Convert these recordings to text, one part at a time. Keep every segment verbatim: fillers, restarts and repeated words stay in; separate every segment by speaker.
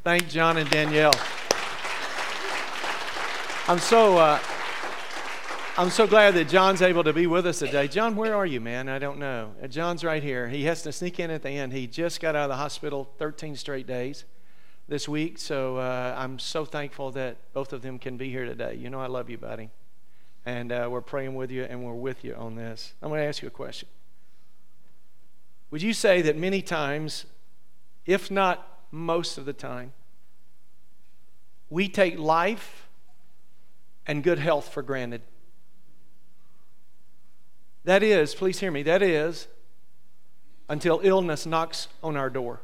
Speaker 1: Thank John and Danielle. I'm so uh, I'm so glad that John's able to be with us today. John, where are you, man? I don't know. Uh, John's right here. He has to sneak in at the end. He just got out of the hospital thirteen straight days this week, so uh, I'm so thankful that both of them can be here today. You know I love you, buddy. And uh, we're praying with you, and we're with you on this. I'm going to ask you a question. Would you say that many times, if not most of the time, we take life and good health for granted? That is, please hear me, that is until illness knocks on our door.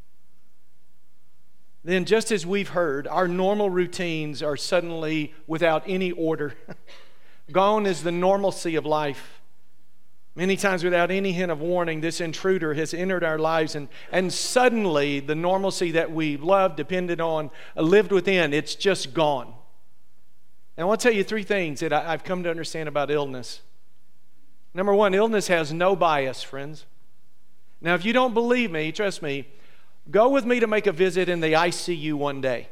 Speaker 1: Then, just as we've heard, our normal routines are suddenly without any order. Gone is the normalcy of life. Many times without any hint of warning, this intruder has entered our lives, and, and suddenly the normalcy that we loved, depended on, lived within, it's just gone. And I want to tell you three things that I, I've come to understand about illness. Number one, illness has no bias, friends. Now, if you don't believe me, trust me, go with me to make a visit in the I C U one day.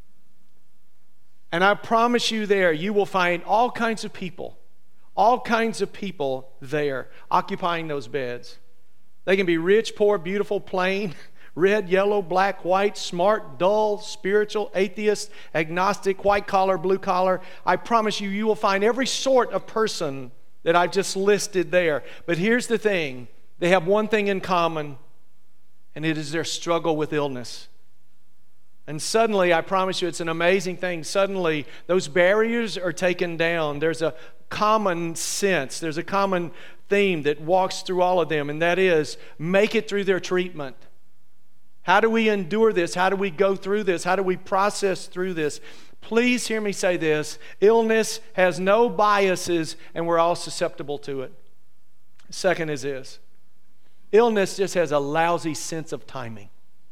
Speaker 1: And I promise you there, you will find all kinds of people, all kinds of people there occupying those beds. They can be rich, poor, beautiful, plain, red, yellow, black, white, smart, dull, spiritual, atheist, agnostic, white collar, blue collar. I promise you, you will find every sort of person that I've just listed there. But here's the thing. They have one thing in common, and it is their struggle with illness. And suddenly, I promise you, it's an amazing thing. Suddenly, those barriers are taken down. There's a common sense. There's a common theme that walks through all of them, and that is, make it through their treatment. How do we endure this? How do we go through this? How do we process through this? Please hear me say this. Illness has no biases, and we're all susceptible to it. Second is this. Illness just has a lousy sense of timing.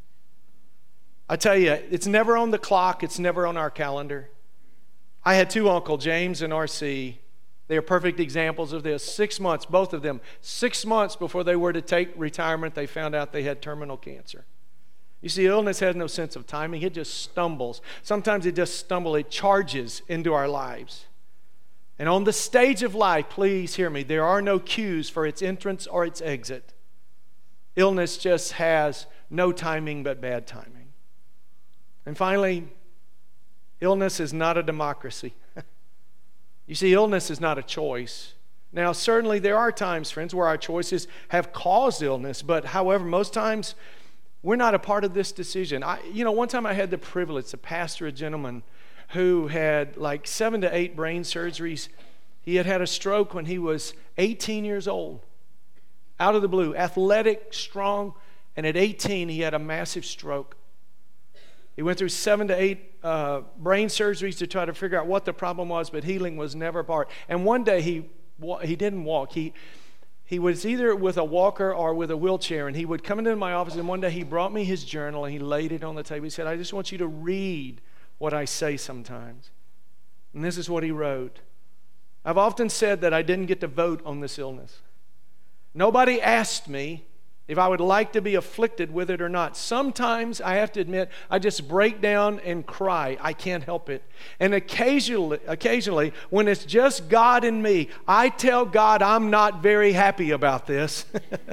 Speaker 1: I tell you, it's never on the clock. It's never on our calendar. I had two uncles, James and R C. They are perfect examples of this. Six months, both of them, six months before they were to take retirement, they found out they had terminal cancer. You see, illness has no sense of timing. It just stumbles. Sometimes it just stumbles. It charges into our lives. And on the stage of life, please hear me, there are no cues for its entrance or its exit. Illness just has no timing but bad timing. And finally, illness is not a democracy. You see, illness is not a choice. Now, certainly there are times, friends, where our choices have caused illness, but however, most times we're not a part of this decision. I, you know, one time I had the privilege to pastor a gentleman who had like seven to eight brain surgeries. He had had a stroke when he was eighteen years old. Out of the blue, athletic, strong, and at eighteen he had a massive stroke. He went through seven to eight uh, brain surgeries to try to figure out what the problem was, but healing was never a part. And one day he he didn't walk. He He was either with a walker or with a wheelchair, and he would come into my office, and one day he brought me his journal, and he laid it on the table. He said, I just want you to read what I say sometimes. And this is what he wrote. I've often said that I didn't get to vote on this illness. Nobody asked me if I would like to be afflicted with it or not. Sometimes, I have to admit, I just break down and cry. I can't help it. And occasionally, occasionally, when it's just God and me, I tell God I'm not very happy about this.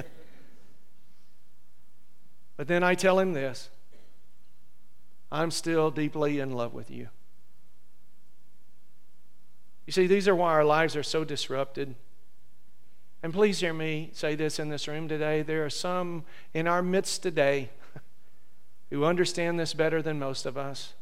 Speaker 1: But then I tell him this. I'm still deeply in love with you. You see, these are why our lives are so disrupted. And please hear me say this in this room today. There are some in our midst today who understand this better than most of us.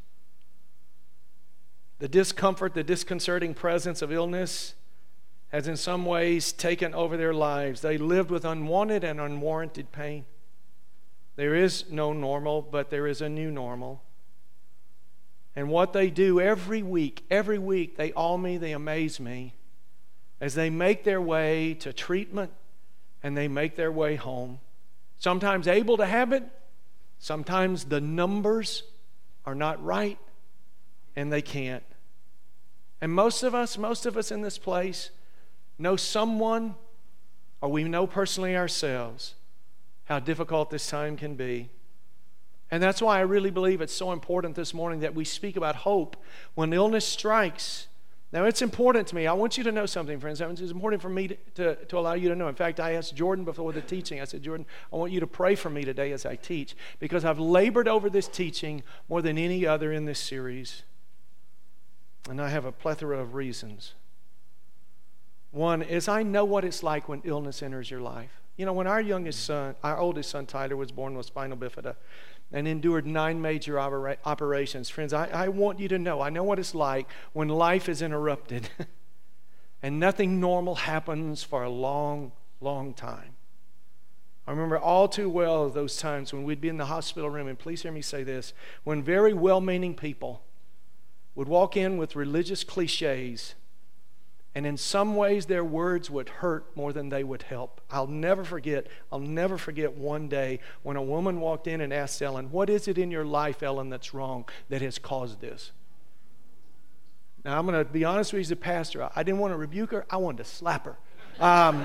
Speaker 1: The discomfort, the disconcerting presence of illness has in some ways taken over their lives. They lived with unwanted and unwarranted pain. There is no normal, but there is a new normal. And what they do every week, every week, they awe me, they amaze me. As they make their way to treatment and they make their way home. Sometimes able to have it, sometimes the numbers are not right and they can't. And most of us, most of us in this place know someone, or we know personally ourselves, how difficult this time can be. And that's why I really believe it's so important this morning that we speak about hope when illness strikes. Now, it's important to me. I want you to know something, friends. It's important for me to, to, to allow you to know. In fact, I asked Jordan before the teaching, I said, Jordan, I want you to pray for me today as I teach, because I've labored over this teaching more than any other in this series. And I have a plethora of reasons. One is I know what it's like when illness enters your life. You know, when our youngest son, our oldest son, Tyler, was born with spinal bifida and endured nine major opera- operations. Friends, I, I want you to know, I know what it's like when life is interrupted and nothing normal happens for a long, long time. I remember all too well those times when we'd be in the hospital room, and please hear me say this, when very well-meaning people would walk in with religious cliches, and in some ways their words would hurt more than they would help. I'll never forget, I'll never forget one day when a woman walked in and asked Ellen, what is it in your life, Ellen, that's wrong that has caused this? Now, I'm going to be honest with you as a pastor. I didn't want to rebuke her. I wanted to slap her. Um,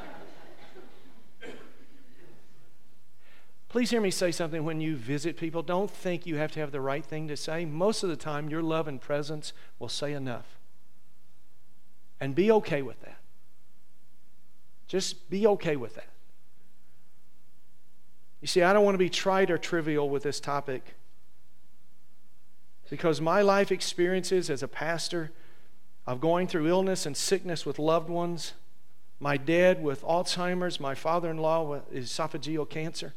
Speaker 1: please hear me say something when you visit people. Don't think you have to have the right thing to say. Most of the time, your love and presence will say enough. And be okay with that. Just be okay with that. You see, I don't want to be trite or trivial with this topic, because my life experiences as a pastor of going through illness and sickness with loved ones, my dad with Alzheimer's, my father-in-law with esophageal cancer.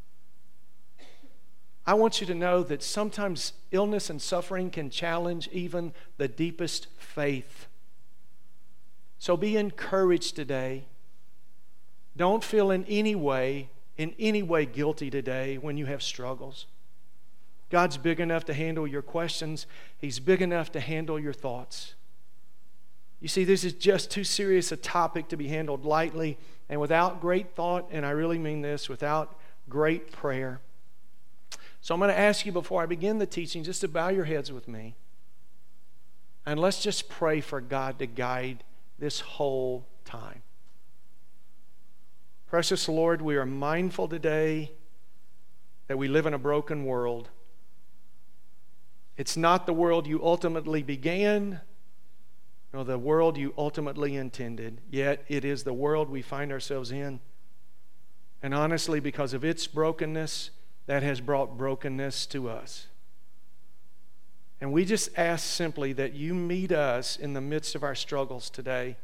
Speaker 1: I want you to know that sometimes illness and suffering can challenge even the deepest faith. So be encouraged today. Don't feel in any way, in any way guilty today when you have struggles. God's big enough to handle your questions. He's big enough to handle your thoughts. You see, this is just too serious a topic to be handled lightly and without great thought, and I really mean this, without great prayer. So I'm going to ask you before I begin the teaching just to bow your heads with me. And let's just pray for God to guide this whole time. Precious Lord, we are mindful today that we live in a broken world. It's not the world you ultimately began, nor the world you ultimately intended, yet it is the world we find ourselves in. And honestly, because of its brokenness, that has brought brokenness to us. And we just ask simply that you meet us in the midst of our struggles today.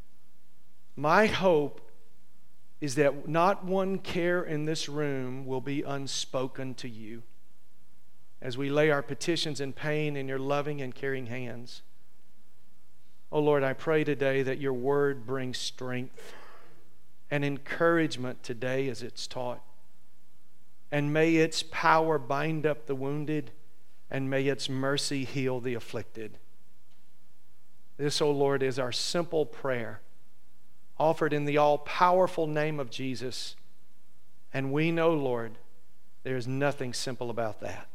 Speaker 1: My hope is that not one care in this room will be unspoken to you as we lay our petitions and pain in your loving and caring hands. Oh Lord, I pray today that your word brings strength and encouragement today as it's taught. And may its power bind up the wounded, and may its mercy heal the afflicted. This, O Lord, is our simple prayer, offered in the all-powerful name of Jesus. And we know, Lord, there is nothing simple about that.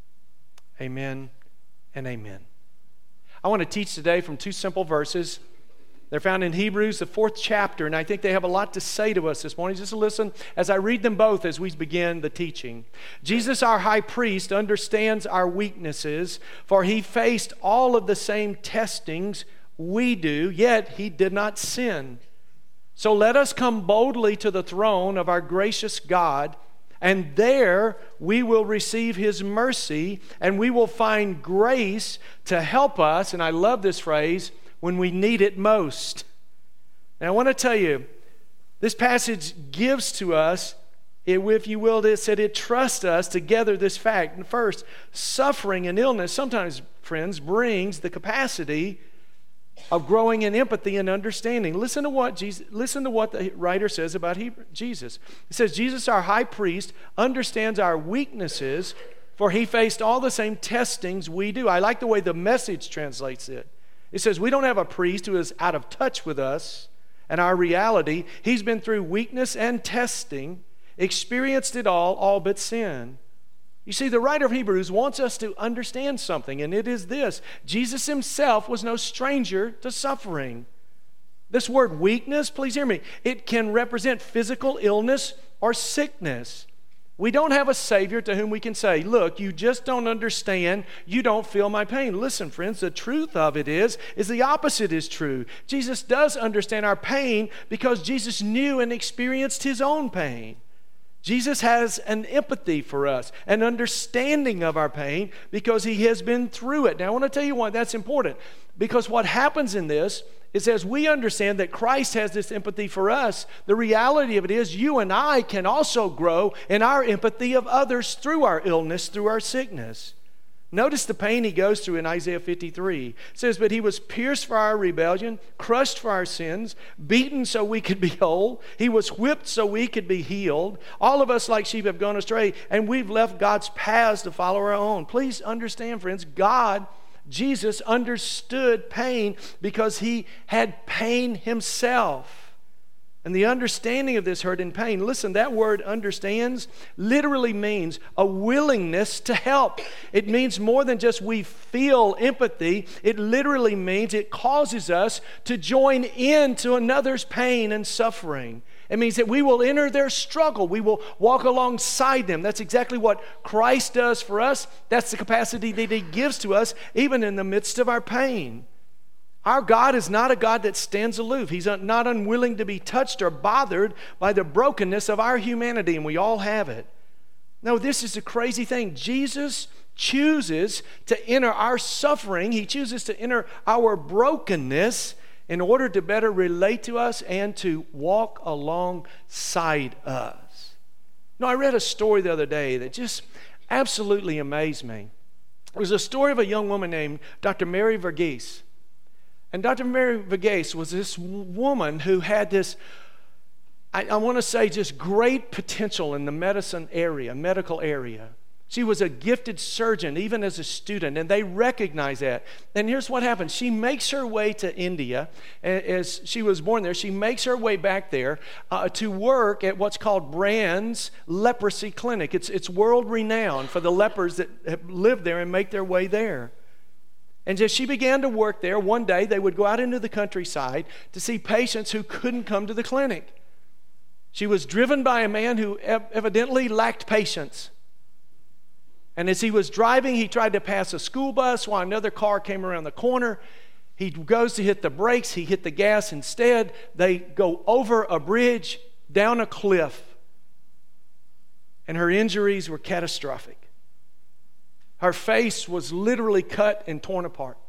Speaker 1: Amen and amen. I want to teach today from two simple verses. They're found in Hebrews, the fourth chapter, and I think they have a lot to say to us this morning. Just listen as I read them both as we begin the teaching. Jesus, our high priest, understands our weaknesses, for he faced all of the same testings we do, yet he did not sin. So let us come boldly to the throne of our gracious God, and there we will receive his mercy, and we will find grace to help us, and I love this phrase, when we need it most. Now I want to tell you, this passage gives to us, if you will, it said it trusts us to gather this fact. And first, suffering and illness sometimes, friends, brings the capacity of growing in empathy and understanding. Listen to what Jesus, listen to what the writer says about Hebrew, Jesus. He says, Jesus, our high priest, understands our weaknesses, for he faced all the same testings we do. I like the way the Message translates it. It says, we don't have a priest who is out of touch with us and our reality. He's been through weakness and testing, experienced it all, all but sin. You see, the writer of Hebrews wants us to understand something, and it is this. Jesus himself was no stranger to suffering. This word weakness, please hear me, it can represent physical illness or sickness. We don't have a Savior to whom we can say, look, you just don't understand. You don't feel my pain. Listen, friends, the truth of it is, is the opposite is true. Jesus does understand our pain because Jesus knew and experienced his own pain. Jesus has an empathy for us, an understanding of our pain because he has been through it. Now, I want to tell you why that's important. Because what happens in this is as we understand that Christ has this empathy for us, the reality of it is you and I can also grow in our empathy of others through our illness, through our sickness. Notice the pain he goes through in Isaiah fifty-three. It says, but he was pierced for our rebellion, crushed for our sins, beaten so we could be whole. He was whipped so we could be healed. All of us like sheep have gone astray, and we've left God's paths to follow our own. Please understand, friends, God, Jesus understood pain because he had pain himself. And the understanding of this hurt and pain, listen, that word understands literally means a willingness to help. It means more than just we feel empathy. It literally means it causes us to join into another's pain and suffering. It means that we will enter their struggle. We will walk alongside them. That's exactly what Christ does for us. That's the capacity that he gives to us even in the midst of our pain. Our God is not a God that stands aloof. He's not unwilling to be touched or bothered by the brokenness of our humanity, and we all have it. No, this is a crazy thing. Jesus chooses to enter our suffering. He chooses to enter our brokenness in order to better relate to us and to walk alongside us. Now, I read a story the other day that just absolutely amazed me. It was a story of a young woman named Doctor Mary Verghese. And Doctor Mary Verghese was this woman who had this, I, I want to say, just great potential in the medicine area, medical area. She was a gifted surgeon, even as a student, and they recognize that. And here's what happens. She makes her way to India. As she was born there, she makes her way back there uh, to work at what's called Brand's Leprosy Clinic. It's, it's world-renowned for the lepers that have lived there and make their way there. And as she began to work there, one day they would go out into the countryside to see patients who couldn't come to the clinic. She was driven by a man who ev- evidently lacked patience. And as he was driving, he tried to pass a school bus while another car came around the corner. He goes to hit the brakes. He hit the gas instead. They go over a bridge, down a cliff. And her injuries were catastrophic. Her face was literally cut and torn apart.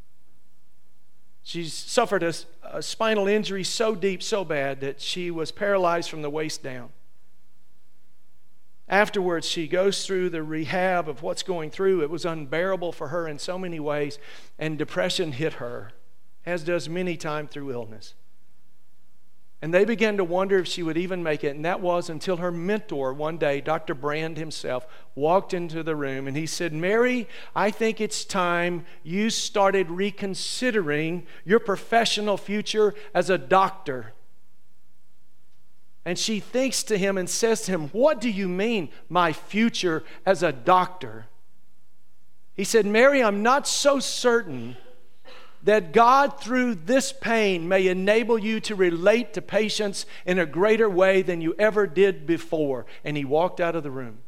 Speaker 1: She suffered a, a spinal injury so deep, so bad, that she was paralyzed from the waist down. Afterwards, she goes through the rehab of what's going through. It was unbearable for her in so many ways, and depression hit her, as does many times through illness. And they began to wonder if she would even make it, and that was until her mentor one day, Doctor Brand himself, walked into the room and he said, Mary, I think it's time you started reconsidering your professional future as a doctor. And she thinks to him and says to him, what do you mean, my future as a doctor? He said, Mary, I'm not so certain that God, through this pain, may enable you to relate to patients in a greater way than you ever did before. And he walked out of the room.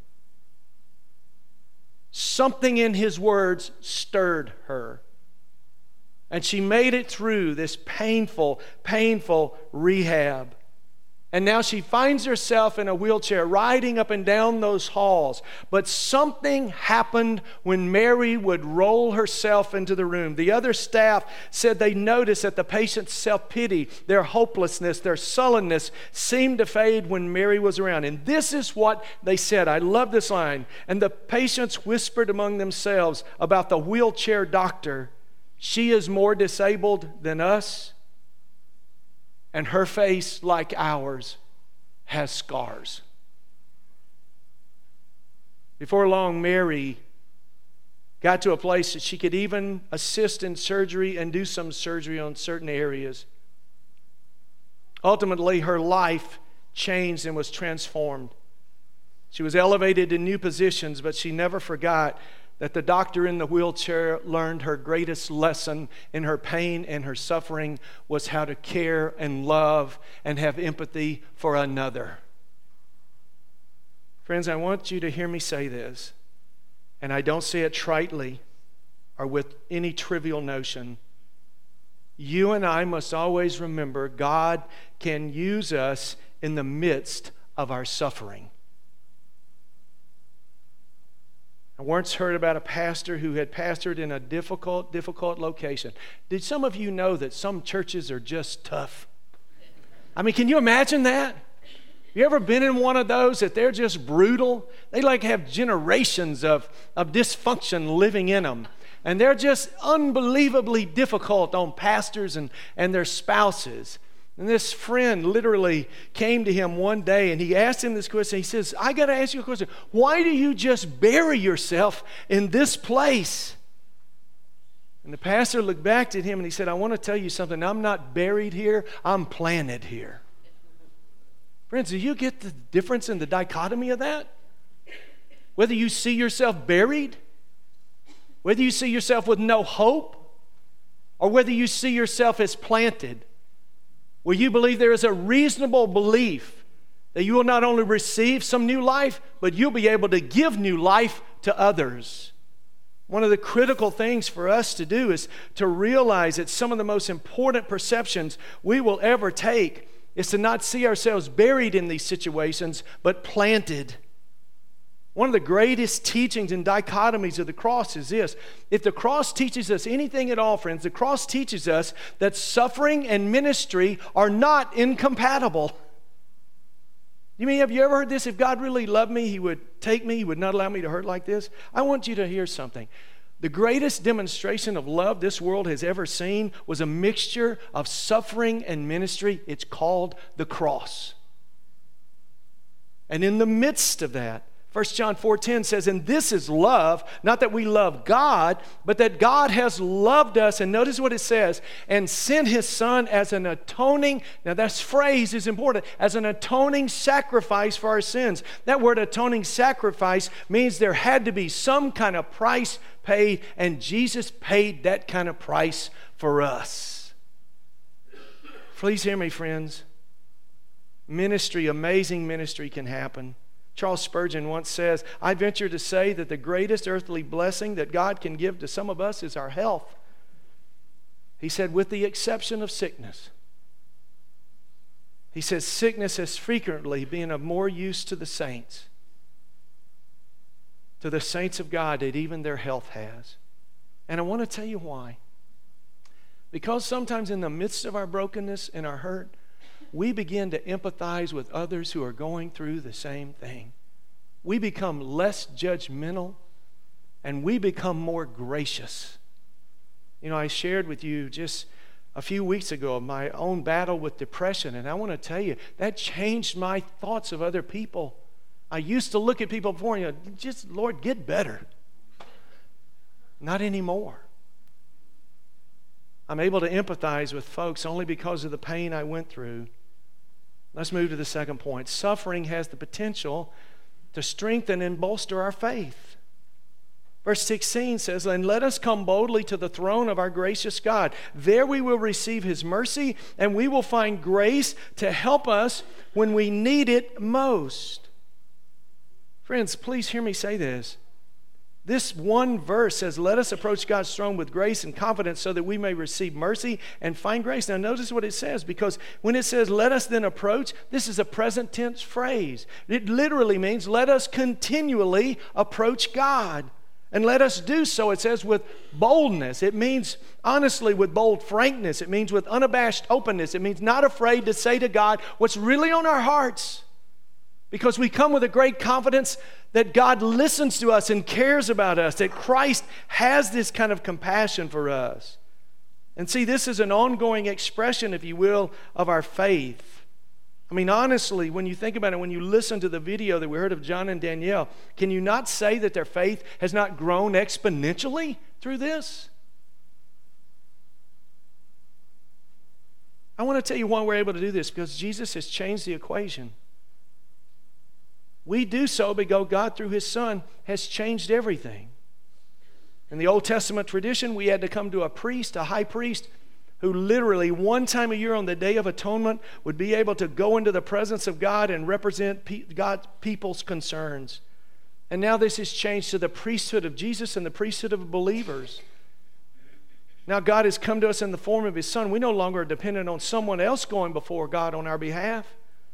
Speaker 1: Something in his words stirred her. And she made it through this painful, painful rehab. And now she finds herself in a wheelchair riding up and down those halls. But something happened when Mary would roll herself into the room. The other staff said they noticed that the patient's self-pity, their hopelessness, their sullenness seemed to fade when Mary was around. And this is what they said. I love this line. And the patients whispered among themselves about the wheelchair doctor. She is more disabled than us. And her face, like ours, has scars. Before long, Mary got to a place that she could even assist in surgery and do some surgery on certain areas. Ultimately, her life changed and was transformed. She was elevated to new positions, but she never forgot that the doctor in the wheelchair learned her greatest lesson in her pain and her suffering was how to care and love and have empathy for another. Friends, I want you to hear me say this, and I don't say it tritely or with any trivial notion. You and I must always remember God can use us in the midst of our suffering. I once heard about a pastor who had pastored in a difficult, difficult location. Did some of you know that some churches are just tough? I mean, can you imagine that? You ever been in one of those that they're just brutal? They like have generations of, of dysfunction living in them. And they're just unbelievably difficult on pastors and, and their spouses. And this friend literally came to him one day and he asked him this question. He says, I got to ask you a question. Why do you just bury yourself in this place? And the pastor looked back at him and he said, I want to tell you something. I'm not buried here. I'm planted here. Friends, do you get the difference in the dichotomy of that? Whether you see yourself buried, whether you see yourself with no hope, or whether you see yourself as planted, where you believe there is a reasonable belief that you will not only receive some new life, but you'll be able to give new life to others. One of the critical things for us to do is to realize that some of the most important perceptions we will ever take is to not see ourselves buried in these situations, but planted. One of the greatest teachings and dichotomies of the cross is this. If the cross teaches us anything at all, friends, the cross teaches us that suffering and ministry are not incompatible. You mean, have you ever heard this? If God really loved me, He would take me, He would not allow me to hurt like this. I want you to hear something. The greatest demonstration of love this world has ever seen was a mixture of suffering and ministry. It's called the cross. And in the midst of that, First John four ten says, and this is love, not that we love God, but that God has loved us. And notice what it says, and sent His Son as an atoning, now that phrase is important, as an atoning sacrifice for our sins. That word atoning sacrifice means there had to be some kind of price paid, and Jesus paid that kind of price for us. Please hear me, friends. Ministry, amazing ministry can happen. Charles Spurgeon once says, I venture to say that the greatest earthly blessing that God can give to some of us is our health. He said, with the exception of sickness. He says, sickness has frequently been of more use to the saints, to the saints of God, that even their health has. And I want to tell you why. Because sometimes in the midst of our brokenness and our hurt, we begin to empathize with others who are going through the same thing. We become less judgmental and we become more gracious. You know, I shared with you just a few weeks ago my own battle with depression, and I want to tell you, that changed my thoughts of other people. I used to look at people before and, you know, just, Lord, get better. Not anymore. I'm able to empathize with folks only because of the pain I went through. Let's move to the second point. Suffering has the potential to strengthen and bolster our faith. Verse sixteen says, and let us come boldly to the throne of our gracious God. There we will receive His mercy, and we will find grace to help us when we need it most. Friends, please hear me say this. This one verse says, let us approach God's throne with grace and confidence so that we may receive mercy and find grace. Now notice what it says, because when it says, let us then approach, this is a present tense phrase. It literally means, let us continually approach God. And let us do so, it says, with boldness. It means, honestly, with bold frankness. It means with unabashed openness. It means not afraid to say to God what's really on our hearts. Because we come with a great confidence that God listens to us and cares about us, that Christ has this kind of compassion for us. And see, this is an ongoing expression, if you will, of our faith. I mean, honestly, when you think about it, when you listen to the video that we heard of John and Danielle, can you not say that their faith has not grown exponentially through this? I want to tell you why we're able to do this, because Jesus has changed the equation. We do so because God, through His Son, has changed everything. In the Old Testament tradition, we had to come to a priest, a high priest, who literally one time a year on the Day of Atonement would be able to go into the presence of God and represent pe- God's people's concerns. And now this has changed to the priesthood of Jesus and the priesthood of believers. Now God has come to us in the form of His Son. We no longer are dependent on someone else going before God on our behalf.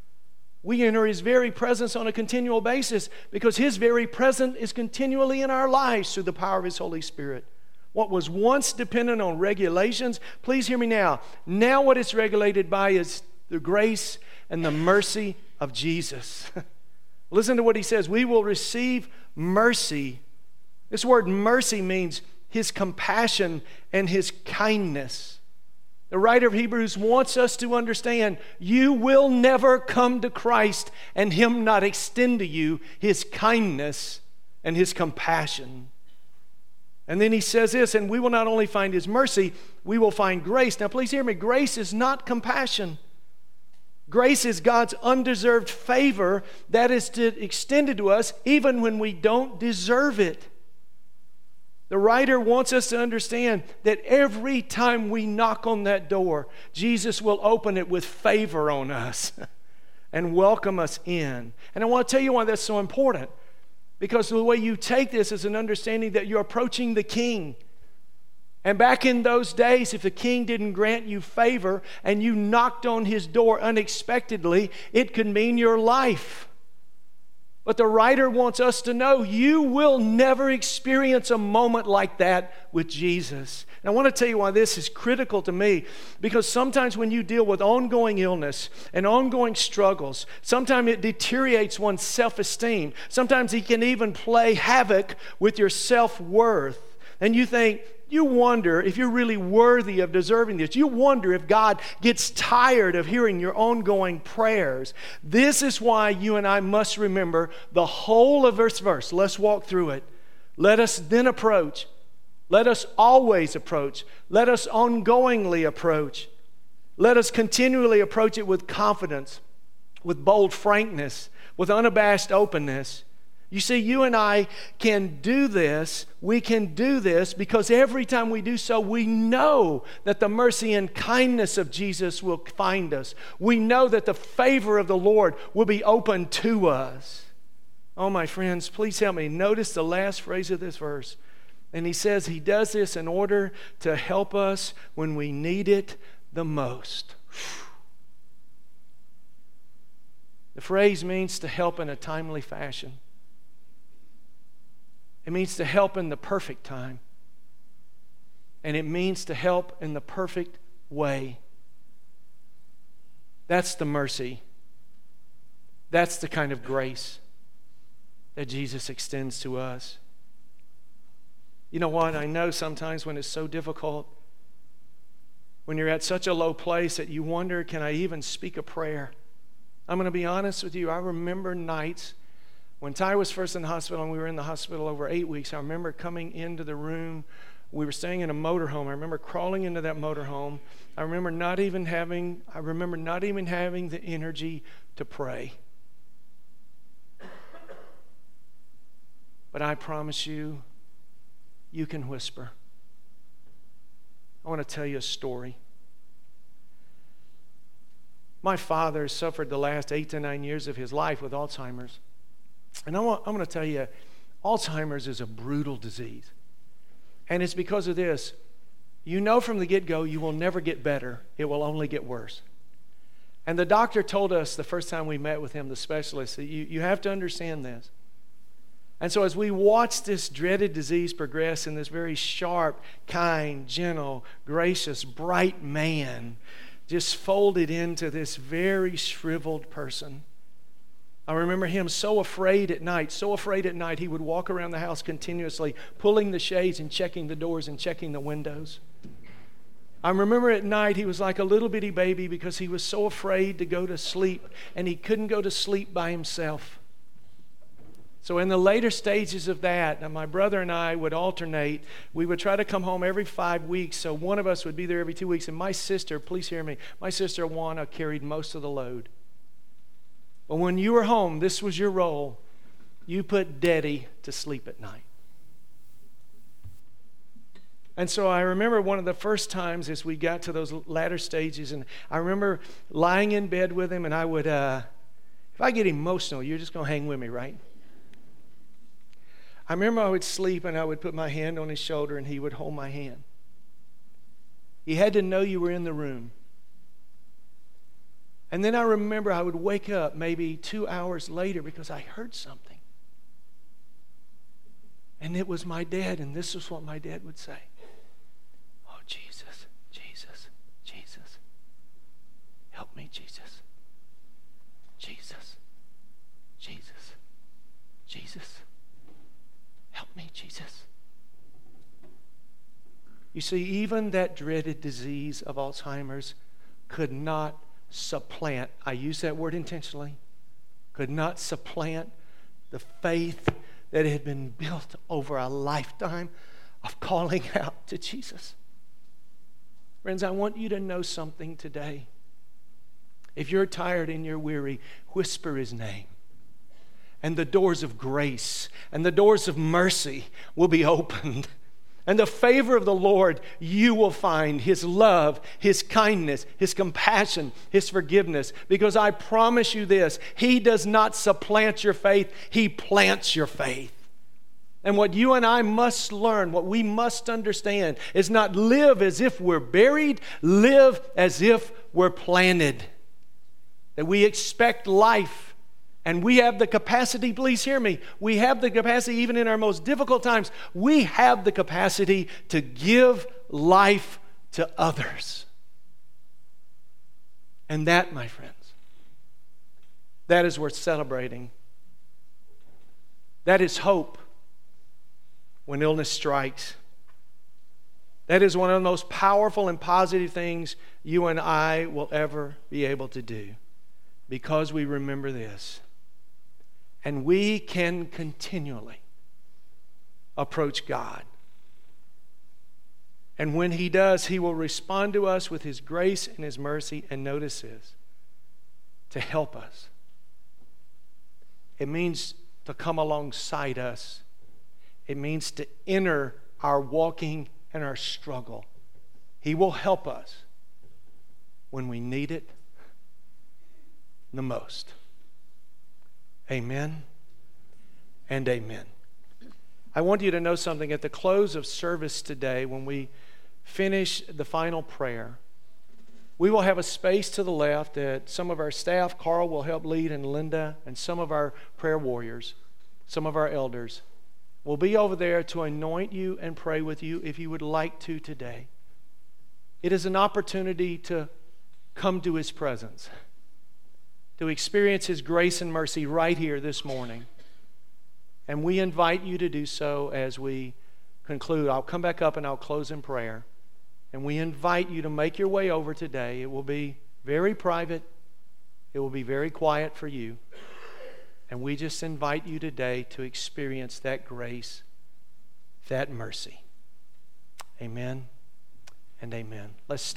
Speaker 1: We enter His very presence on a continual basis because His very presence is continually in our lives through the power of His Holy Spirit. What was once dependent on regulations, please hear me now. Now what it's regulated by is the grace and the mercy of Jesus. Listen to what He says. We will receive mercy. This word mercy means His compassion and His kindness. The writer of Hebrews wants us to understand you will never come to Christ and Him not extend to you His kindness and His compassion. And then he says this, and we will not only find His mercy, we will find grace. Now please hear me, grace is not compassion. Grace is God's undeserved favor that is to, extended to us even when we don't deserve it. The writer wants us to understand that every time we knock on that door, Jesus will open it with favor on us and welcome us in. And I want to tell you why that's so important. Because the way you take this is an understanding that you're approaching the King. And back in those days, if the King didn't grant you favor and you knocked on His door unexpectedly, it could mean your life. But the writer wants us to know you will never experience a moment like that with Jesus. And I want to tell you why this is critical to me. Because sometimes when you deal with ongoing illness and ongoing struggles, sometimes it deteriorates one's self-esteem. Sometimes it can even play havoc with your self-worth. And you think, you wonder if you're really worthy of deserving this. You wonder if God gets tired of hearing your ongoing prayers. This is why you and I must remember the whole of this verse. Let's walk through it. Let us then approach. Let us always approach. Let us ongoingly approach. Let us continually approach it with confidence, with bold frankness, with unabashed openness. You see, you and I can do this. We can do this because every time we do so, we know that the mercy and kindness of Jesus will find us. We know that the favor of the Lord will be open to us. Oh, my friends, please help me. Notice the last phrase of this verse. And he says he does this in order to help us when we need it the most. The phrase means to help in a timely fashion. It means to help in the perfect time. And it means to help in the perfect way. That's the mercy. That's the kind of grace that Jesus extends to us. You know what? I know sometimes when it's so difficult, when you're at such a low place that you wonder, can I even speak a prayer? I'm going to be honest with you. I remember nights when Ty was first in the hospital and we were in the hospital over eight weeks, I remember coming into the room. We were staying in a motorhome. I remember crawling into that motorhome. I remember not even having, I remember not even having the energy to pray. But I promise you, you can whisper. I want to tell you a story. My father suffered the last eight to nine years of his life with Alzheimer's. And I want, I'm going to tell you, Alzheimer's is a brutal disease. And it's because of this. You know from the get-go you will never get better. It will only get worse. And the doctor told us the first time we met with him, the specialist, that you, you have to understand this. And so as we watch this dreaded disease progress in this very sharp, kind, gentle, gracious, bright man just folded into this very shriveled person, I remember him so afraid at night, so afraid at night, he would walk around the house continuously, pulling the shades and checking the doors and checking the windows. I remember at night he was like a little bitty baby because he was so afraid to go to sleep, and he couldn't go to sleep by himself. So in the later stages of that, now my brother and I would alternate. We would try to come home every five weeks, so one of us would be there every two weeks. And my sister, please hear me, my sister Juana carried most of the load. But when you were home, this was your role. You put Daddy to sleep at night. And so I remember one of the first times as we got to those latter stages, and I remember lying in bed with him, and I would, uh, if I get emotional, you're just going to hang with me, right? I remember I would sleep, and I would put my hand on his shoulder, and he would hold my hand. He had to know you were in the room. And then I remember I would wake up maybe two hours later because I heard something. And it was my dad, and this is what my dad would say. Oh, Jesus, Jesus, Jesus. Help me, Jesus. Jesus, Jesus, Jesus. Help me, Jesus. You see, even that dreaded disease of Alzheimer's could not supplant, I use that word intentionally, could not supplant the faith that had been built over a lifetime of calling out to Jesus. Friends, I want you to know something today. If you're tired and you're weary, whisper His name. And the doors of grace and the doors of mercy will be opened. And the favor of the Lord, you will find His love, His kindness, His compassion, His forgiveness. Because I promise you this, He does not supplant your faith, He plants your faith. And what you and I must learn, what we must understand, is not live as if we're buried, live as if we're planted. That we expect life. And we have the capacity, please hear me, we have the capacity even in our most difficult times, we have the capacity to give life to others. And that, my friends, that is worth celebrating. That is hope when illness strikes. That is one of the most powerful and positive things you and I will ever be able to do, because we remember this. And we can continually approach God. And when He does, He will respond to us with His grace and His mercy. And notice this, to help us. It means to come alongside us. It means to enter our walking and our struggle. He will help us when we need it the most. Amen and amen. I want you to know something. At the close of service today, when we finish the final prayer, we will have a space to the left that some of our staff, Carl will help lead, and Linda, and some of our prayer warriors, some of our elders, will be over there to anoint you and pray with you if you would like to today. It is an opportunity to come to His presence, to experience His grace and mercy right here this morning. And we invite you to do so as we conclude. I'll come back up and I'll close in prayer. And we invite you to make your way over today. It will be very private. It will be very quiet for you. And we just invite you today to experience that grace, that mercy. Amen and amen. Let's